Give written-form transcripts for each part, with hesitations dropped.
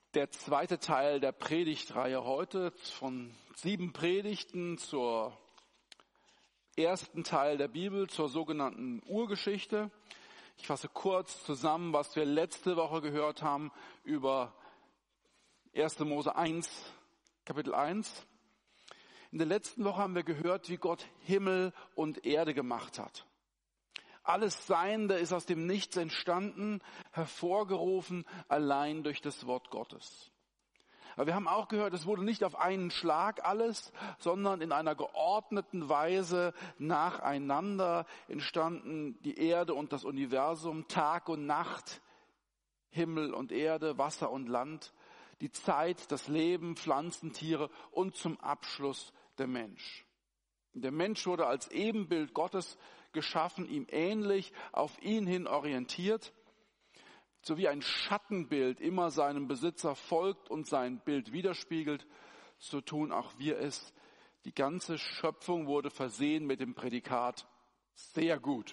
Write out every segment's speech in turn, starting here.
Der zweite Teil der Predigtreihe heute von 7 Predigten zur ersten Teil der Bibel, zur sogenannten Urgeschichte. Ich fasse kurz zusammen, was wir letzte Woche gehört haben über 1. Mose 1, Kapitel 1. In der letzten Woche haben wir gehört, wie Gott Himmel und Erde gemacht hat. Alles Seiende ist aus dem Nichts entstanden, hervorgerufen allein durch das Wort Gottes. Aber wir haben auch gehört, es wurde nicht auf einen Schlag alles, sondern in einer geordneten Weise nacheinander entstanden die Erde und das Universum, Tag und Nacht, Himmel und Erde, Wasser und Land, die Zeit, das Leben, Pflanzen, Tiere und zum Abschluss der Mensch. Der Mensch wurde als Ebenbild Gottes geschaffen, ihm ähnlich, auf ihn hin orientiert, so wie ein Schattenbild immer seinem Besitzer folgt und sein Bild widerspiegelt, so tun auch wir es. Die ganze Schöpfung wurde versehen mit dem Prädikat sehr gut.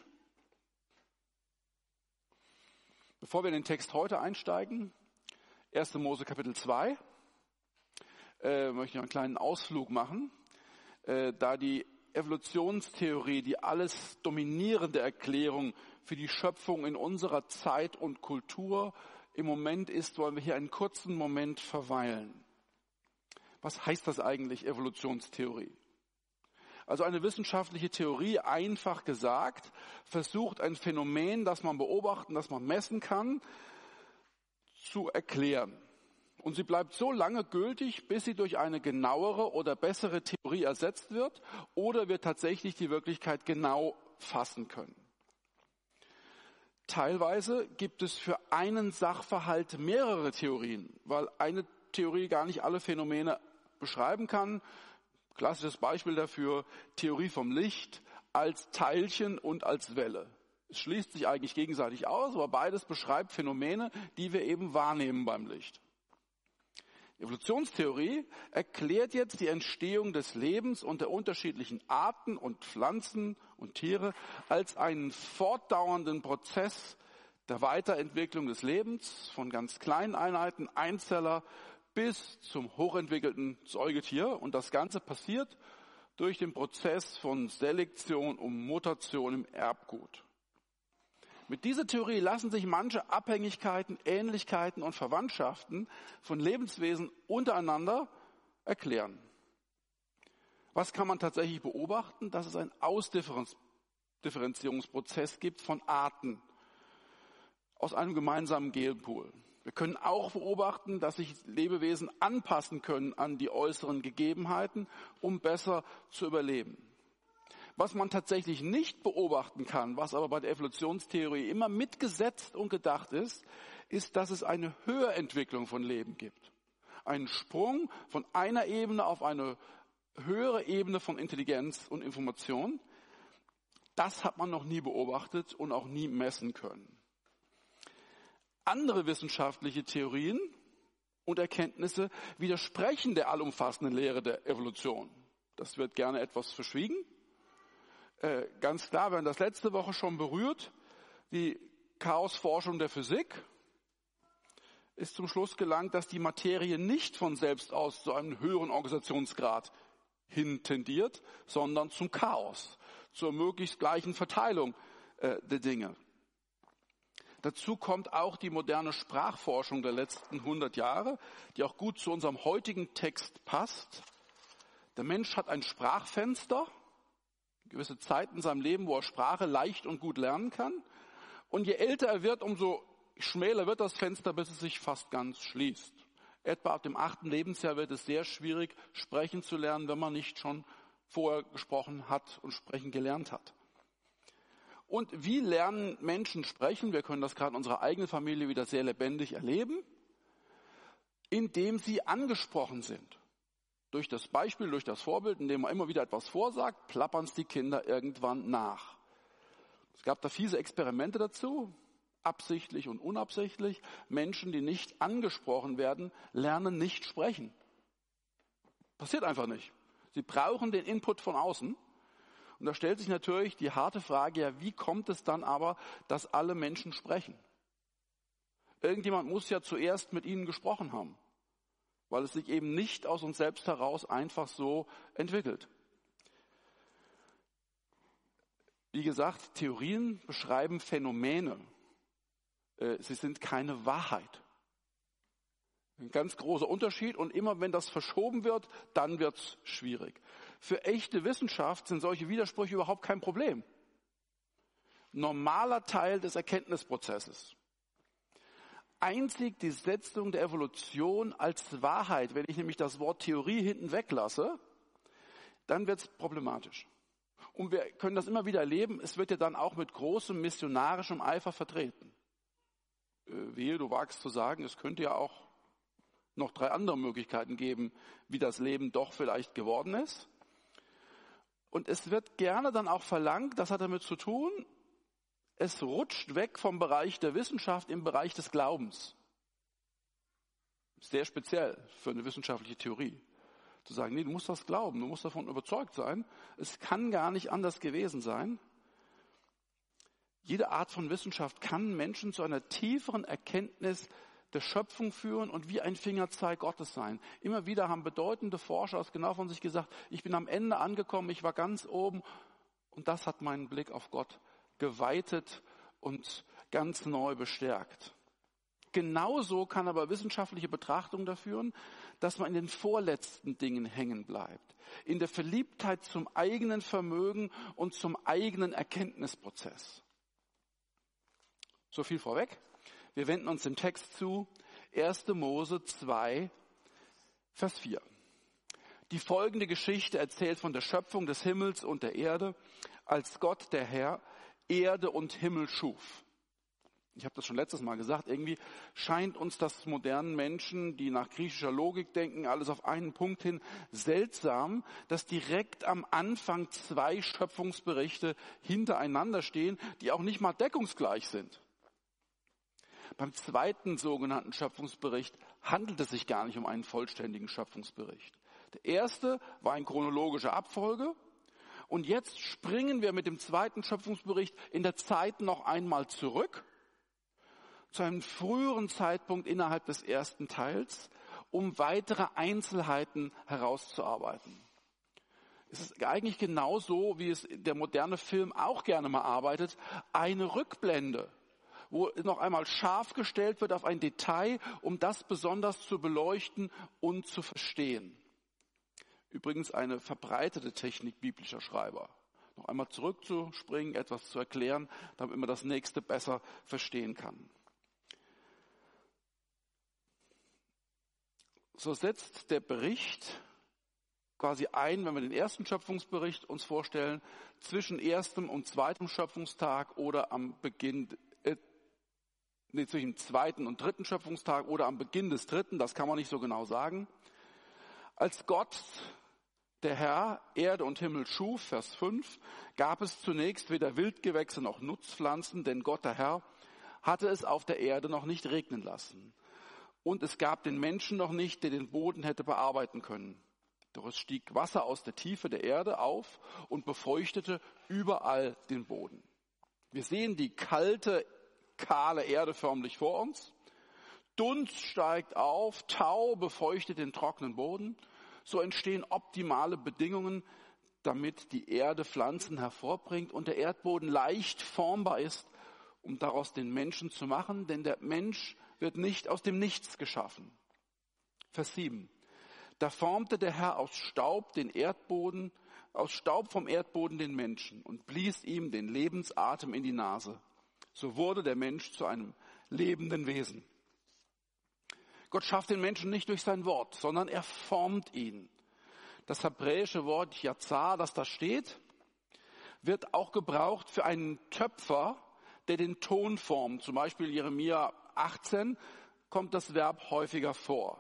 Bevor wir in den Text heute einsteigen, 1. Mose Kapitel 2, möchte ich einen kleinen Ausflug machen, da die Evolutionstheorie die alles dominierende Erklärung für die Schöpfung in unserer Zeit und Kultur im Moment ist, wollen wir hier einen kurzen Moment verweilen. Was heißt das eigentlich, Evolutionstheorie? Also eine wissenschaftliche Theorie, einfach gesagt, versucht ein Phänomen, das man beobachten, das man messen kann, zu erklären. Und sie bleibt so lange gültig, bis sie durch eine genauere oder bessere Theorie ersetzt wird oder wir tatsächlich die Wirklichkeit genau fassen können. Teilweise gibt es für einen Sachverhalt mehrere Theorien, weil eine Theorie gar nicht alle Phänomene beschreiben kann. Klassisches Beispiel dafür, Theorie vom Licht als Teilchen und als Welle. Es schließt sich eigentlich gegenseitig aus, aber beides beschreibt Phänomene, die wir eben wahrnehmen beim Licht. Evolutionstheorie erklärt jetzt die Entstehung des Lebens und der unterschiedlichen Arten und Pflanzen und Tiere als einen fortdauernden Prozess der Weiterentwicklung des Lebens von ganz kleinen Einheiten, Einzeller, bis zum hochentwickelten Säugetier. Und das Ganze passiert durch den Prozess von Selektion und Mutation im Erbgut. Mit dieser Theorie lassen sich manche Abhängigkeiten, Ähnlichkeiten und Verwandtschaften von Lebenswesen untereinander erklären. Was kann man tatsächlich beobachten? Dass es einen Ausdifferenzierungsprozess gibt von Arten aus einem gemeinsamen Genpool. Wir können auch beobachten, dass sich Lebewesen anpassen können an die äußeren Gegebenheiten, um besser zu überleben. Was man tatsächlich nicht beobachten kann, was aber bei der Evolutionstheorie immer mitgesetzt und gedacht ist, ist, dass es eine Höherentwicklung von Leben gibt. Einen Sprung von einer Ebene auf eine höhere Ebene von Intelligenz und Information. Das hat man noch nie beobachtet und auch nie messen können. Andere wissenschaftliche Theorien und Erkenntnisse widersprechen der allumfassenden Lehre der Evolution. Das wird gerne etwas verschwiegen. Ganz klar, wir haben das letzte Woche schon berührt, die Chaosforschung der Physik ist zum Schluss gelangt, dass die Materie nicht von selbst aus zu einem höheren Organisationsgrad hin tendiert, sondern zum Chaos, zur möglichst gleichen Verteilung der Dinge. Dazu kommt auch die moderne Sprachforschung der letzten 100 Jahre, die auch gut zu unserem heutigen Text passt. Der Mensch hat ein Sprachfenster, gewisse Zeit in seinem Leben, wo er Sprache leicht und gut lernen kann. Und je älter er wird, umso schmäler wird das Fenster, bis es sich fast ganz schließt. Etwa ab dem 8. Lebensjahr wird es sehr schwierig, sprechen zu lernen, wenn man nicht schon vorher gesprochen hat und sprechen gelernt hat. Und wie lernen Menschen sprechen? Wir können das gerade in unserer eigenen Familie wieder sehr lebendig erleben, indem sie angesprochen sind. Durch das Beispiel, durch das Vorbild, indem man immer wieder etwas vorsagt, plappern es die Kinder irgendwann nach. Es gab da fiese Experimente dazu, absichtlich und unabsichtlich. Menschen, die nicht angesprochen werden, lernen nicht sprechen. Passiert einfach nicht. Sie brauchen den Input von außen. Und da stellt sich natürlich die harte Frage, ja, wie kommt es dann aber, dass alle Menschen sprechen? Irgendjemand muss ja zuerst mit ihnen gesprochen haben. weil es sich eben nicht aus uns selbst heraus einfach so entwickelt. Wie gesagt, Theorien beschreiben Phänomene. Sie sind keine Wahrheit. Ein ganz großer Unterschied, und immer wenn das verschoben wird, dann wird es schwierig. Für echte Wissenschaft sind solche Widersprüche überhaupt kein Problem. Normaler Teil des Erkenntnisprozesses. Einzig die Setzung der Evolution als Wahrheit, wenn ich nämlich das Wort Theorie hinten weglasse, dann wird es problematisch. Und wir können das immer wieder erleben, es wird ja dann auch mit großem missionarischem Eifer vertreten. Wehe, du wagst zu sagen, es könnte ja auch noch 3 andere Möglichkeiten geben, wie das Leben doch vielleicht geworden ist. Und es wird gerne dann auch verlangt, das hat damit zu tun, es rutscht weg vom Bereich der Wissenschaft im Bereich des Glaubens. Sehr speziell für eine wissenschaftliche Theorie. Zu sagen, nee, du musst das glauben, du musst davon überzeugt sein. Es kann gar nicht anders gewesen sein. Jede Art von Wissenschaft kann Menschen zu einer tieferen Erkenntnis der Schöpfung führen und wie ein Fingerzeig Gottes sein. Immer wieder haben bedeutende Forscher es genau von sich gesagt, ich bin am Ende angekommen, ich war ganz oben, und das hat meinen Blick auf Gott geweitet und ganz neu bestärkt. Genauso kann aber wissenschaftliche Betrachtung dafür führen, dass man in den vorletzten Dingen hängen bleibt. In der Verliebtheit zum eigenen Vermögen und zum eigenen Erkenntnisprozess. So viel vorweg. Wir wenden uns dem Text zu. 1. Mose 2, Vers 4. Die folgende Geschichte erzählt von der Schöpfung des Himmels und der Erde, als Gott, der Herr, Erde und Himmel schuf. Ich habe das schon letztes Mal gesagt, irgendwie scheint uns das modernen Menschen, die nach griechischer Logik denken, alles auf einen Punkt hin, seltsam, dass direkt am Anfang 2 Schöpfungsberichte hintereinander stehen, die auch nicht mal deckungsgleich sind. Beim zweiten sogenannten Schöpfungsbericht handelt es sich gar nicht um einen vollständigen Schöpfungsbericht. Der erste war in chronologischer Abfolge. Und jetzt springen wir mit dem zweiten Schöpfungsbericht in der Zeit noch einmal zurück, zu einem früheren Zeitpunkt innerhalb des ersten Teils, um weitere Einzelheiten herauszuarbeiten. Es ist eigentlich genauso, wie es der moderne Film auch gerne mal arbeitet, eine Rückblende, wo noch einmal scharf gestellt wird auf ein Detail, um das besonders zu beleuchten und zu verstehen. Übrigens eine verbreitete Technik biblischer Schreiber. Noch einmal zurückzuspringen, etwas zu erklären, damit man das nächste besser verstehen kann. So setzt der Bericht quasi ein, wenn wir den ersten Schöpfungsbericht uns vorstellen, zwischen erstem und zweitem Schöpfungstag oder am Beginn, zwischen dem zweiten und dritten Schöpfungstag oder am Beginn des dritten, das kann man nicht so genau sagen. Als Gott, der Herr, Erde und Himmel schuf, Vers 5, gab es zunächst weder Wildgewächse noch Nutzpflanzen, denn Gott, der Herr, hatte es auf der Erde noch nicht regnen lassen. Und es gab den Menschen noch nicht, der den Boden hätte bearbeiten können. Doch es stieg Wasser aus der Tiefe der Erde auf und befeuchtete überall den Boden. Wir sehen die kalte, kahle Erde förmlich vor uns. Dunst steigt auf, Tau befeuchtet den trockenen Boden. So entstehen optimale Bedingungen, damit die Erde Pflanzen hervorbringt und der Erdboden leicht formbar ist, um daraus den Menschen zu machen, denn der Mensch wird nicht aus dem Nichts geschaffen. Vers 7. Da formte der Herr aus Staub vom Erdboden den Menschen und blies ihm den Lebensatem in die Nase. So wurde der Mensch zu einem lebenden Wesen. Gott schafft den Menschen nicht durch sein Wort, sondern er formt ihn. Das hebräische Wort Yatzar, das da steht, wird auch gebraucht für einen Töpfer, der den Ton formt. Zum Beispiel Jeremia 18 kommt das Verb häufiger vor.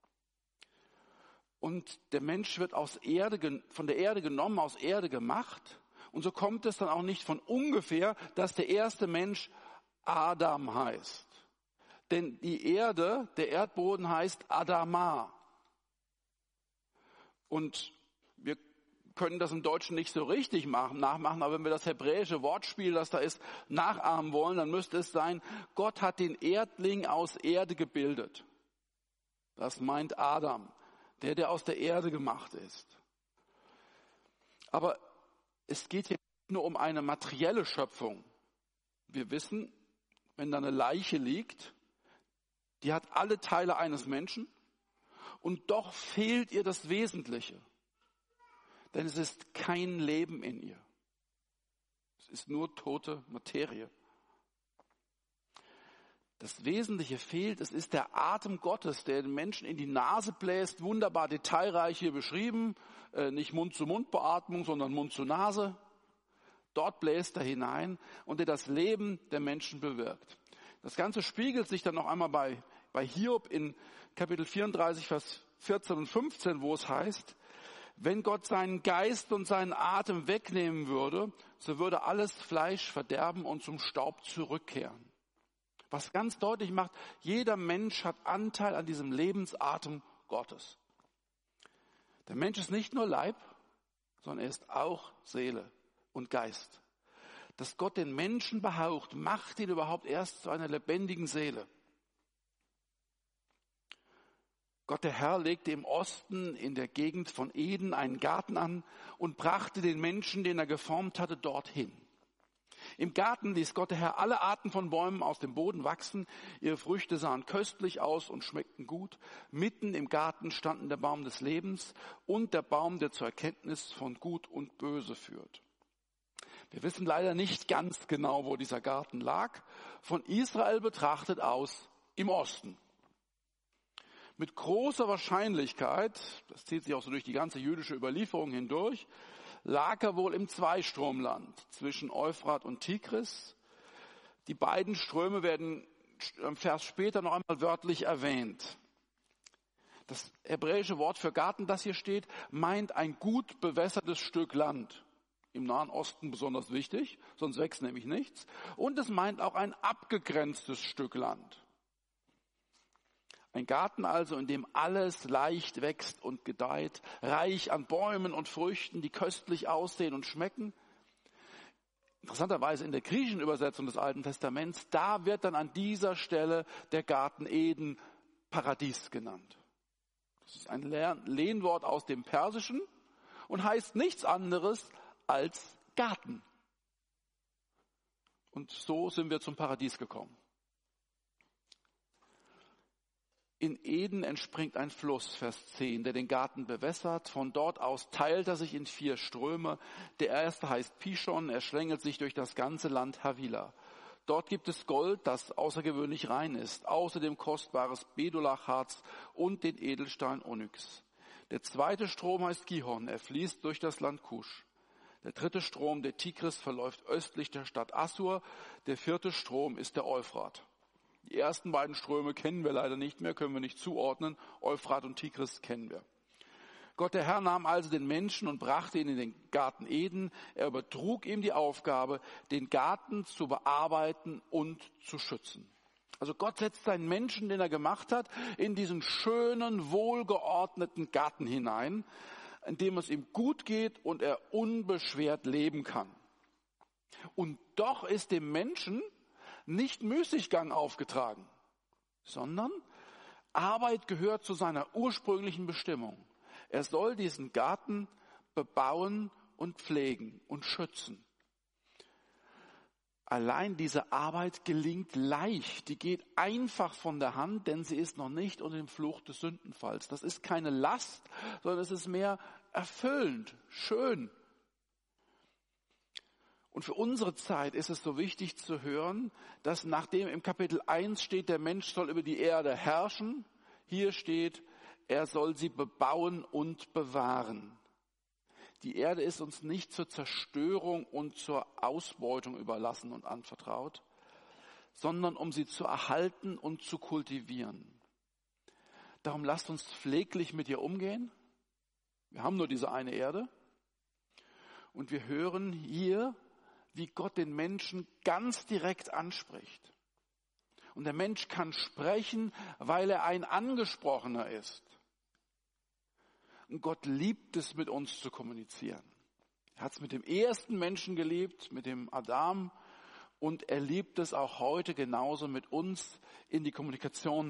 Und der Mensch wird von der Erde genommen, aus Erde gemacht. Und so kommt es dann auch nicht von ungefähr, dass der erste Mensch Adam heißt. Denn die Erde, der Erdboden heißt Adama. Und wir können das im Deutschen nicht so richtig nachmachen, aber wenn wir das hebräische Wortspiel, das da ist, nachahmen wollen, dann müsste es sein, Gott hat den Erdling aus Erde gebildet. Das meint Adam, der aus der Erde gemacht ist. Aber es geht hier nicht nur um eine materielle Schöpfung. Wir wissen, wenn da eine Leiche liegt, die hat alle Teile eines Menschen und doch fehlt ihr das Wesentliche. Denn es ist kein Leben in ihr. Es ist nur tote Materie. Das Wesentliche fehlt, es ist der Atem Gottes, der den Menschen in die Nase bläst, wunderbar detailreich hier beschrieben, nicht Mund-zu-Mund-Beatmung, sondern Mund zu Nase. Dort bläst er hinein und der das Leben der Menschen bewirkt. Das Ganze spiegelt sich dann noch einmal bei Hiob in Kapitel 34, Vers 14 und 15, wo es heißt, wenn Gott seinen Geist und seinen Atem wegnehmen würde, so würde alles Fleisch verderben und zum Staub zurückkehren. Was ganz deutlich macht, jeder Mensch hat Anteil an diesem Lebensatem Gottes. Der Mensch ist nicht nur Leib, sondern er ist auch Seele und Geist. Dass Gott den Menschen behaucht, macht ihn überhaupt erst zu einer lebendigen Seele. Gott der Herr legte im Osten in der Gegend von Eden einen Garten an und brachte den Menschen, den er geformt hatte, dorthin. Im Garten ließ Gott der Herr alle Arten von Bäumen aus dem Boden wachsen. Ihre Früchte sahen köstlich aus und schmeckten gut. Mitten im Garten standen der Baum des Lebens und der Baum, der zur Erkenntnis von Gut und Böse führt. Wir wissen leider nicht ganz genau, wo dieser Garten lag. Von Israel betrachtet aus im Osten. Mit großer Wahrscheinlichkeit, das zieht sich auch so durch die ganze jüdische Überlieferung hindurch, lag er wohl im Zweistromland zwischen Euphrat und Tigris. Die beiden Ströme werden im Vers später noch einmal wörtlich erwähnt. Das hebräische Wort für Garten, das hier steht, meint ein gut bewässertes Stück Land. Im Nahen Osten besonders wichtig, sonst wächst nämlich nichts. Und es meint auch ein abgegrenztes Stück Land. Ein Garten also, in dem alles leicht wächst und gedeiht, reich an Bäumen und Früchten, die köstlich aussehen und schmecken. Interessanterweise in der griechischen Übersetzung des Alten Testaments, da wird dann an dieser Stelle der Garten Eden Paradies genannt. Das ist ein Lehnwort aus dem Persischen und heißt nichts anderes als Garten. Und so sind wir zum Paradies gekommen. In Eden entspringt ein Fluss, Vers 10, der den Garten bewässert. Von dort aus teilt er sich in 4 Ströme. Der erste heißt Pishon, er schlängelt sich durch das ganze Land Havila. Dort gibt es Gold, das außergewöhnlich rein ist, außerdem kostbares Bedolachharz und den Edelstein Onyx. Der zweite Strom heißt Gihon, er fließt durch das Land Kusch. Der dritte Strom, der Tigris, verläuft östlich der Stadt Assur. Der vierte Strom ist der Euphrat. Die ersten beiden Ströme kennen wir leider nicht mehr, können wir nicht zuordnen. Euphrat und Tigris kennen wir. Gott der Herr nahm also den Menschen und brachte ihn in den Garten Eden. Er übertrug ihm die Aufgabe, den Garten zu bearbeiten und zu schützen. Also Gott setzt seinen Menschen, den er gemacht hat, in diesen schönen, wohlgeordneten Garten hinein, in dem es ihm gut geht und er unbeschwert leben kann. Und doch ist dem Menschen nicht Müßiggang aufgetragen, sondern Arbeit gehört zu seiner ursprünglichen Bestimmung. Er soll diesen Garten bebauen und pflegen und schützen. Allein diese Arbeit gelingt leicht, die geht einfach von der Hand, denn sie ist noch nicht unter dem Fluch des Sündenfalls. Das ist keine Last, sondern es ist mehr erfüllend, schön. Und für unsere Zeit ist es so wichtig zu hören, dass nachdem im Kapitel 1 steht, der Mensch soll über die Erde herrschen, hier steht, er soll sie bebauen und bewahren. Die Erde ist uns nicht zur Zerstörung und zur Ausbeutung überlassen und anvertraut, sondern um sie zu erhalten und zu kultivieren. Darum lasst uns pfleglich mit ihr umgehen. Wir haben nur diese eine Erde. Und wir hören hier, wie Gott den Menschen ganz direkt anspricht. Und der Mensch kann sprechen, weil er ein Angesprochener ist. Und Gott liebt es, mit uns zu kommunizieren. Er hat es mit dem ersten Menschen geliebt, mit dem Adam. Und er liebt es auch heute genauso, mit uns in die Kommunikation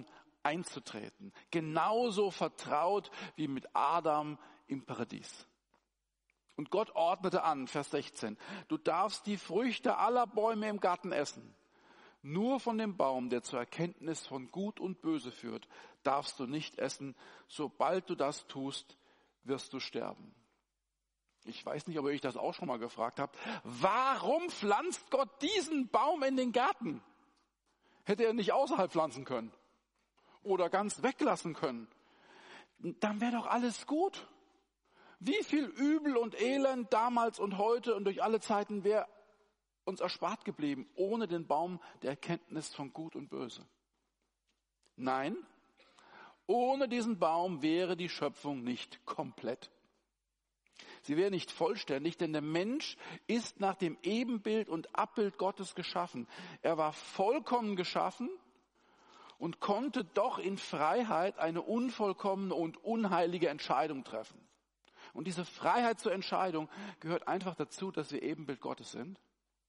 einzutreten. Genauso vertraut wie mit Adam im Paradies. Und Gott ordnete an, Vers 16, du darfst die Früchte aller Bäume im Garten essen. Nur von dem Baum, der zur Erkenntnis von Gut und Böse führt, darfst du nicht essen. Sobald du das tust, wirst du sterben. Ich weiß nicht, ob ihr euch das auch schon mal gefragt habt. Warum pflanzt Gott diesen Baum in den Garten? Hätte er nicht außerhalb pflanzen können oder ganz weglassen können? Dann wäre doch alles gut. Wie viel Übel und Elend damals und heute und durch alle Zeiten wäre uns erspart geblieben, ohne den Baum der Erkenntnis von Gut und Böse. Nein, ohne diesen Baum wäre die Schöpfung nicht komplett. Sie wäre nicht vollständig, denn der Mensch ist nach dem Ebenbild und Abbild Gottes geschaffen. Er war vollkommen geschaffen und konnte doch in Freiheit eine unvollkommene und unheilige Entscheidung treffen. Und diese Freiheit zur Entscheidung gehört einfach dazu, dass wir Ebenbild Gottes sind.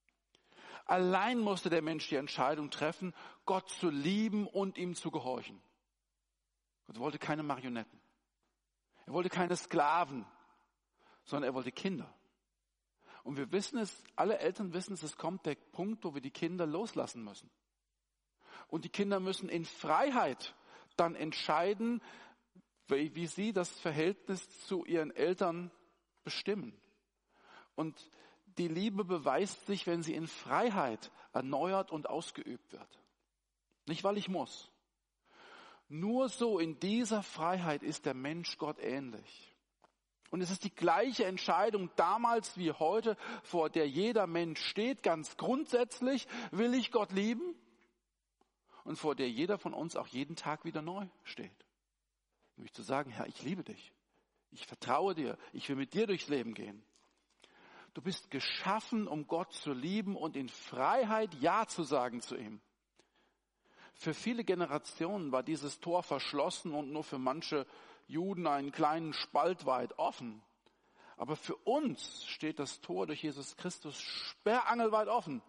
Allein musste der Mensch die Entscheidung treffen, Gott zu lieben und ihm zu gehorchen. Gott wollte keine Marionetten. Er wollte keine Sklaven, sondern er wollte Kinder. Und wir wissen es, alle Eltern wissen es kommt der Punkt, wo wir die Kinder loslassen müssen. Und die Kinder müssen in Freiheit dann entscheiden, wie sie das Verhältnis zu ihren Eltern bestimmen. Und die Liebe beweist sich, wenn sie in Freiheit erneuert und ausgeübt wird. Nicht, weil ich muss. Nur so in dieser Freiheit ist der Mensch Gott ähnlich. Und es ist die gleiche Entscheidung damals wie heute, vor der jeder Mensch steht, ganz grundsätzlich, will ich Gott lieben? Und vor der jeder von uns auch jeden Tag wieder neu steht. Nämlich zu sagen, Herr, ich liebe dich. Ich vertraue dir. Ich will mit dir durchs Leben gehen. Du bist geschaffen, um Gott zu lieben und in Freiheit Ja zu sagen zu ihm. Für viele Generationen war dieses Tor verschlossen und nur für manche Juden einen kleinen Spalt weit offen. Aber für uns steht das Tor durch Jesus Christus sperrangelweit offen.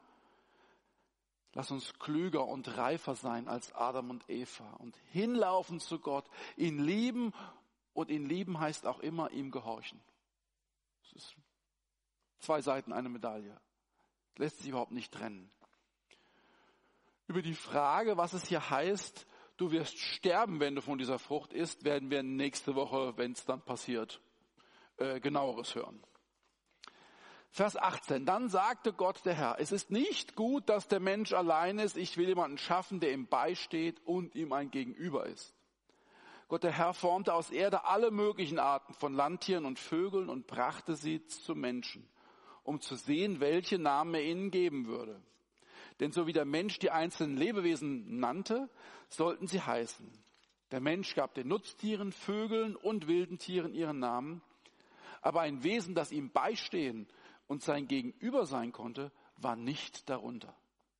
Lass uns klüger und reifer sein als Adam und Eva und hinlaufen zu Gott, ihn lieben, und ihn lieben heißt auch immer ihm gehorchen. Das ist 2 Seiten einer Medaille. Lässt sich überhaupt nicht trennen. Über die Frage, was es hier heißt, du wirst sterben, wenn du von dieser Frucht isst, werden wir nächste Woche, wenn es dann passiert, genaueres hören. Vers 18, dann sagte Gott der Herr, es ist nicht gut, dass der Mensch allein ist, ich will jemanden schaffen, der ihm beisteht und ihm ein Gegenüber ist. Gott der Herr formte aus Erde alle möglichen Arten von Landtieren und Vögeln und brachte sie zu Menschen, um zu sehen, welche Namen er ihnen geben würde. Denn so wie der Mensch die einzelnen Lebewesen nannte, sollten sie heißen. Der Mensch gab den Nutztieren, Vögeln und wilden Tieren ihren Namen, aber ein Wesen, das ihm beistehen und sein Gegenüber sein konnte, war nicht darunter.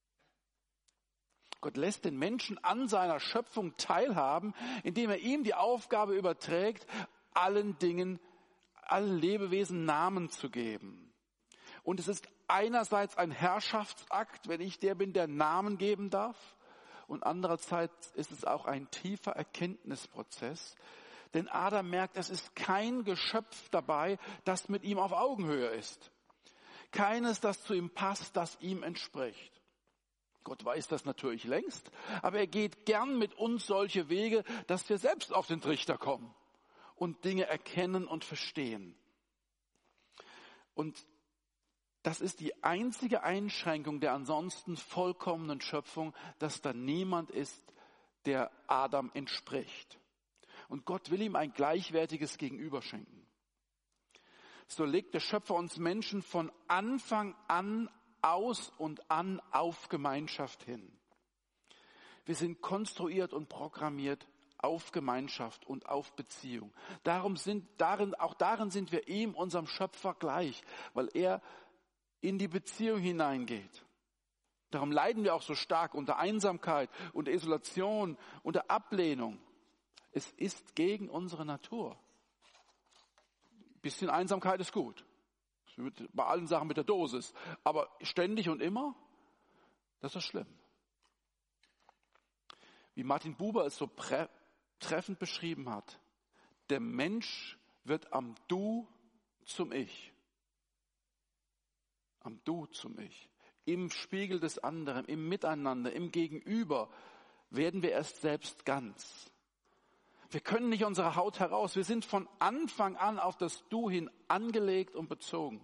Gott lässt den Menschen an seiner Schöpfung teilhaben, indem er ihm die Aufgabe überträgt, allen Dingen, allen Lebewesen Namen zu geben. Und es ist einerseits ein Herrschaftsakt, wenn ich der bin, der Namen geben darf. Und andererseits ist es auch ein tiefer Erkenntnisprozess. Denn Adam merkt, es ist kein Geschöpf dabei, das mit ihm auf Augenhöhe ist. Keines, das zu ihm passt, das ihm entspricht. Gott weiß das natürlich längst, aber er geht gern mit uns solche Wege, dass wir selbst auf den Trichter kommen und Dinge erkennen und verstehen. Und das ist die einzige Einschränkung der ansonsten vollkommenen Schöpfung, dass da niemand ist, der Adam entspricht. Und Gott will ihm ein gleichwertiges Gegenüber schenken. So legt der Schöpfer uns Menschen von Anfang an aus und an auf Gemeinschaft hin. Wir sind konstruiert und programmiert auf Gemeinschaft und auf Beziehung. Darin sind wir ihm, unserem Schöpfer, gleich, weil er in die Beziehung hineingeht. Darum leiden wir auch so stark unter Einsamkeit, unter Isolation, unter Ablehnung. Es ist gegen unsere Natur. Ein bisschen Einsamkeit ist gut. Bei allen Sachen mit der Dosis. Aber ständig und immer, das ist schlimm. wie Martin Buber es so treffend beschrieben hat, der Mensch wird am Du zum Ich. Am Du zum Ich. Im Spiegel des anderen, im Miteinander, im Gegenüber werden wir erst selbst ganz. Wir können nicht unsere Haut heraus. Wir sind von Anfang an auf das Du hin angelegt und bezogen.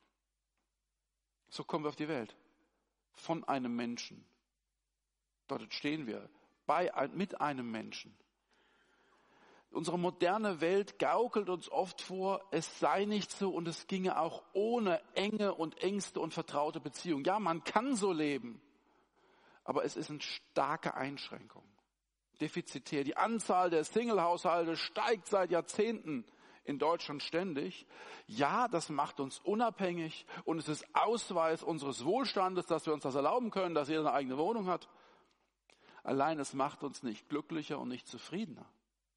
So kommen wir auf die Welt. Von einem Menschen. Dort stehen wir. Mit einem Menschen. Unsere moderne Welt gaukelt uns oft vor, es sei nicht so und es ginge auch ohne enge und engste und vertraute Beziehungen. Ja, man kann so leben, aber es ist eine starke Einschränkung. Defizitär. Die Anzahl der Single-Haushalte steigt seit Jahrzehnten in Deutschland ständig. Ja, das macht uns unabhängig und es ist Ausweis unseres Wohlstandes, dass wir uns das erlauben können, dass jeder eine eigene Wohnung hat. Allein es macht uns nicht glücklicher und nicht zufriedener.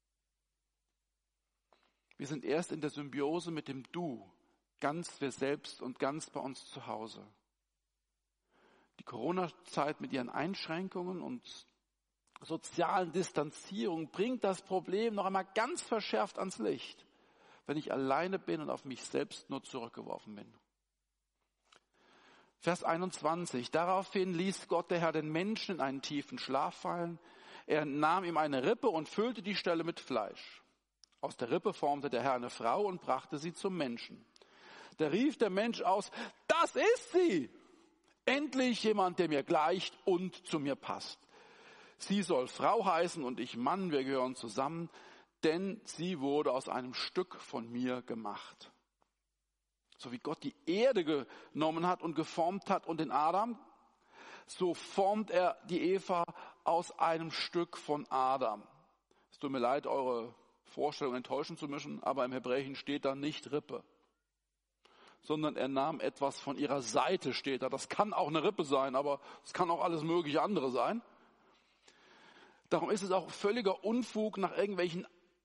Wir sind erst in der Symbiose mit dem Du, ganz wir selbst und ganz bei uns zu Hause. Die Corona-Zeit mit ihren Einschränkungen und sozialen Distanzierung bringt das Problem noch einmal ganz verschärft ans Licht, wenn ich alleine bin und auf mich selbst nur zurückgeworfen bin. Vers 21. Daraufhin ließ Gott der Herr den Menschen in einen tiefen Schlaf fallen. Er nahm ihm eine Rippe und füllte die Stelle mit Fleisch. Aus der Rippe formte der Herr eine Frau und brachte sie zum Menschen. Da rief der Mensch aus, das ist sie! Endlich jemand, der mir gleicht und zu mir passt. Sie soll Frau heißen und ich Mann, wir gehören zusammen, denn sie wurde aus einem Stück von mir gemacht. So wie Gott die Erde genommen hat und geformt hat und den Adam, so formt er die Eva aus einem Stück von Adam. Es tut mir leid, eure Vorstellung enttäuschen zu müssen, aber im Hebräischen steht da nicht Rippe, sondern er nahm etwas von ihrer Seite, steht da. Das kann auch eine Rippe sein, aber es kann auch alles mögliche andere sein. Darum ist es auch völliger Unfug, nach irgendwelchen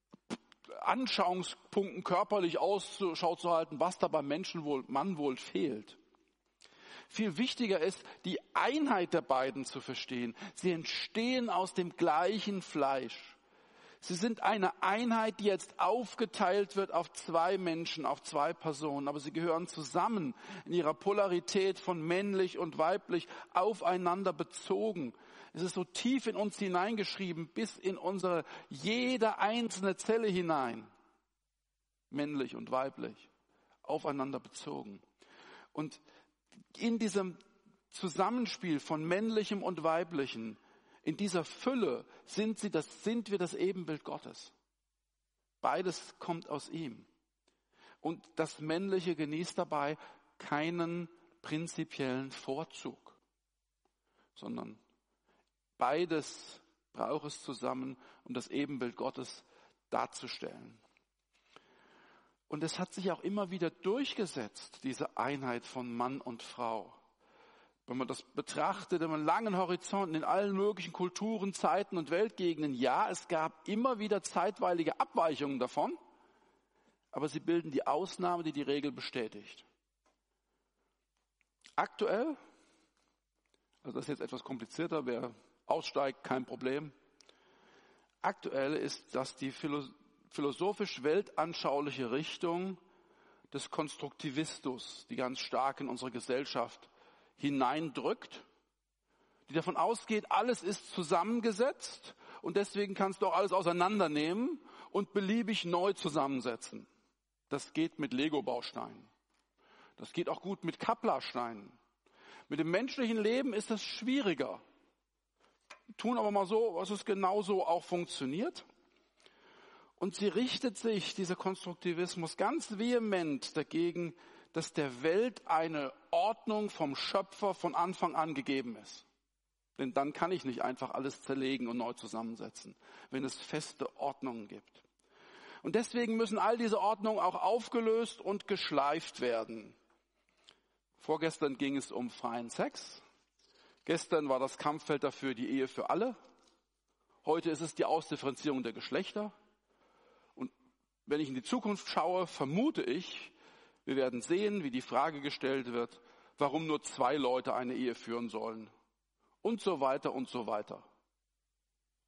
Anschauungspunkten körperlich Ausschau zu halten, was da beim Mann wohl fehlt. Viel wichtiger ist, die Einheit der beiden zu verstehen. Sie entstehen aus dem gleichen Fleisch. Sie sind eine Einheit, die jetzt aufgeteilt wird auf zwei Menschen, auf zwei Personen. Aber sie gehören zusammen in ihrer Polarität von männlich und weiblich aufeinander bezogen. Es ist so tief in uns hineingeschrieben, bis in unsere jede einzelne Zelle hinein. Männlich und weiblich, aufeinander bezogen. Und in diesem Zusammenspiel von männlichem und weiblichem, in dieser Fülle sind wir das Ebenbild Gottes. Beides kommt aus ihm. Und das Männliche genießt dabei keinen prinzipiellen Vorzug, sondern beides braucht es zusammen, um das Ebenbild Gottes darzustellen. Und es hat sich auch immer wieder durchgesetzt, diese Einheit von Mann und Frau. Wenn man das betrachtet, in einem langen Horizont, in allen möglichen Kulturen, Zeiten und Weltgegenden, ja, es gab immer wieder zeitweilige Abweichungen davon, aber sie bilden die Ausnahme, die die Regel bestätigt. Aktuell, also das ist jetzt etwas komplizierter, wer aussteigt, kein Problem. Aktuell ist das die philosophisch-weltanschauliche Richtung des Konstruktivismus, die ganz stark in unsere Gesellschaft hineindrückt, die davon ausgeht, alles ist zusammengesetzt und deswegen kannst du auch alles auseinandernehmen und beliebig neu zusammensetzen. Das geht mit Lego-Bausteinen. Das geht auch gut mit Kaplasteinen. Mit dem menschlichen Leben ist das schwieriger. Wir tun aber mal so, was es genauso auch funktioniert. Und sie richtet sich, dieser Konstruktivismus, ganz vehement dagegen, dass der Welt eine Ordnung vom Schöpfer von Anfang an gegeben ist. Denn dann kann ich nicht einfach alles zerlegen und neu zusammensetzen, wenn es feste Ordnungen gibt. Und deswegen müssen all diese Ordnungen auch aufgelöst und geschleift werden. Vorgestern ging es um freien Sex. Gestern war das Kampffeld dafür die Ehe für alle. Heute ist es die Ausdifferenzierung der Geschlechter. Und wenn ich in die Zukunft schaue, vermute ich, wir werden sehen, wie die Frage gestellt wird, warum nur 2 Leute eine Ehe führen sollen. Und so weiter und so weiter.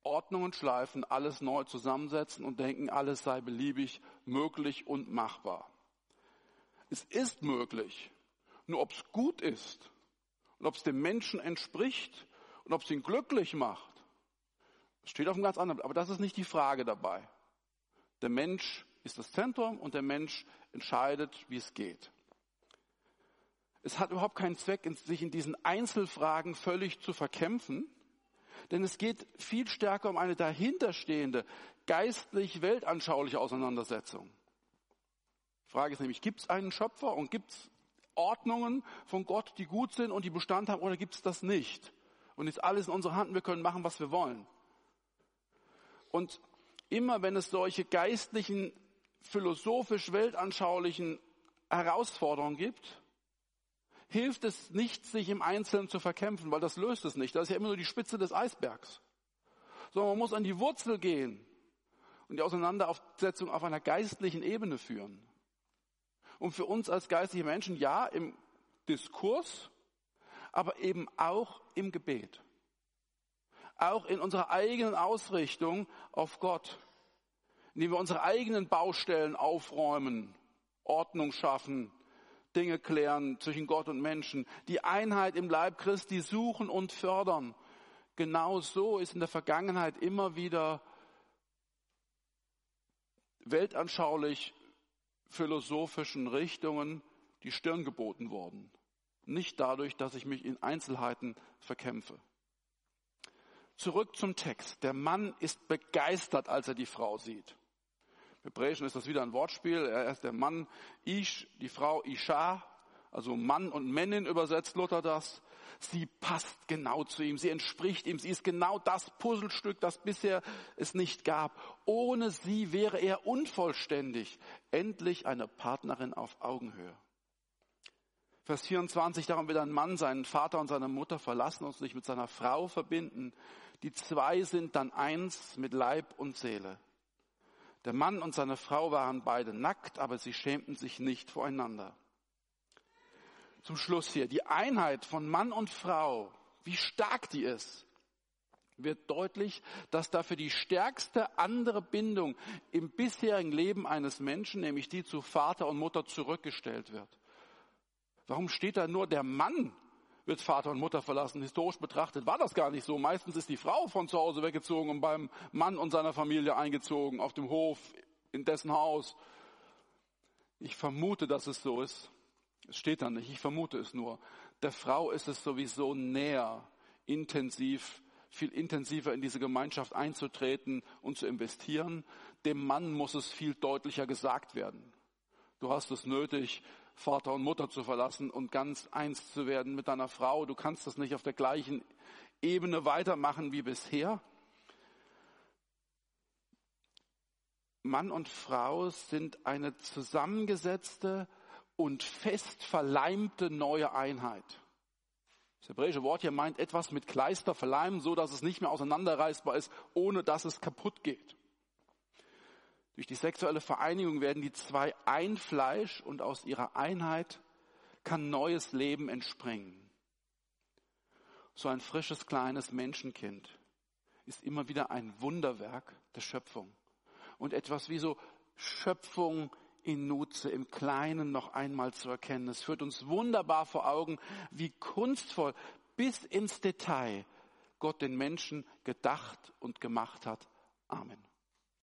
Ordnungen schleifen, alles neu zusammensetzen und denken, alles sei beliebig möglich und machbar. Es ist möglich, nur ob es gut ist und ob es dem Menschen entspricht und ob es ihn glücklich macht, das steht auf einem ganz anderen, aber das ist nicht die Frage dabei. Der Mensch ist das Zentrum und der Mensch entscheidet, wie es geht. Es hat überhaupt keinen Zweck, sich in diesen Einzelfragen völlig zu verkämpfen, denn es geht viel stärker um eine dahinterstehende, geistlich-weltanschauliche Auseinandersetzung. Die Frage ist nämlich, gibt es einen Schöpfer und gibt es Ordnungen von Gott, die gut sind und die Bestand haben, oder gibt es das nicht? Und ist alles in unserer Hand und wir können machen, was wir wollen. Und immer wenn es solche geistlichen, philosophisch-weltanschaulichen Herausforderungen gibt, hilft es nicht, sich im Einzelnen zu verkämpfen, weil das löst es nicht. Das ist ja immer nur die Spitze des Eisbergs. Sondern man muss an die Wurzel gehen und die Auseinandersetzung auf einer geistlichen Ebene führen. Und für uns als geistliche Menschen, ja, im Diskurs, aber eben auch im Gebet. Auch in unserer eigenen Ausrichtung auf Gott, indem wir unsere eigenen Baustellen aufräumen, Ordnung schaffen, Dinge klären zwischen Gott und Menschen, die Einheit im Leib Christi suchen und fördern. Genau so ist in der Vergangenheit immer wieder weltanschaulich philosophischen Richtungen die Stirn geboten worden. Nicht dadurch, dass ich mich in Einzelheiten verkämpfe. Zurück zum Text. Der Mann ist begeistert, als er die Frau sieht. Im Hebräischen ist das wieder ein Wortspiel. Er ist der Mann Ish, die Frau Isha, also Mann und Männin übersetzt Luther das. Sie passt genau zu ihm, sie entspricht ihm, sie ist genau das Puzzlestück, das bisher es nicht gab. Ohne sie wäre er unvollständig. Endlich eine Partnerin auf Augenhöhe. Vers 24, darum wird ein Mann seinen Vater und seine Mutter verlassen und sich mit seiner Frau verbinden. Die zwei sind dann eins mit Leib und Seele. Der Mann und seine Frau waren beide nackt, aber sie schämten sich nicht voreinander. Zum Schluss hier, die Einheit von Mann und Frau, wie stark die ist, wird deutlich, dass dafür die stärkste andere Bindung im bisherigen Leben eines Menschen, nämlich die zu Vater und Mutter, zurückgestellt wird. Warum steht da nur, der Mann wird Vater und Mutter verlassen? Historisch betrachtet war das gar nicht so. Meistens ist die Frau von zu Hause weggezogen und beim Mann und seiner Familie eingezogen, auf dem Hof, in dessen Haus. Ich vermute, dass es so ist. Es steht da nicht, ich vermute es nur. Der Frau ist es sowieso näher, viel intensiver in diese Gemeinschaft einzutreten und zu investieren. Dem Mann muss es viel deutlicher gesagt werden. Du hast es nötig, Vater und Mutter zu verlassen und ganz eins zu werden mit deiner Frau. Du kannst das nicht auf der gleichen Ebene weitermachen wie bisher. Mann und Frau sind eine zusammengesetzte und fest verleimte neue Einheit. Das hebräische Wort hier meint etwas mit Kleister verleimen, so dass es nicht mehr auseinanderreißbar ist, ohne dass es kaputt geht. Durch die sexuelle Vereinigung werden die zwei ein Fleisch und aus ihrer Einheit kann neues Leben entspringen. So ein frisches, kleines Menschenkind ist immer wieder ein Wunderwerk der Schöpfung. Und etwas wie so Schöpfung in Nutze, im Kleinen noch einmal zu erkennen. Es führt uns wunderbar vor Augen, wie kunstvoll bis ins Detail Gott den Menschen gedacht und gemacht hat. Amen.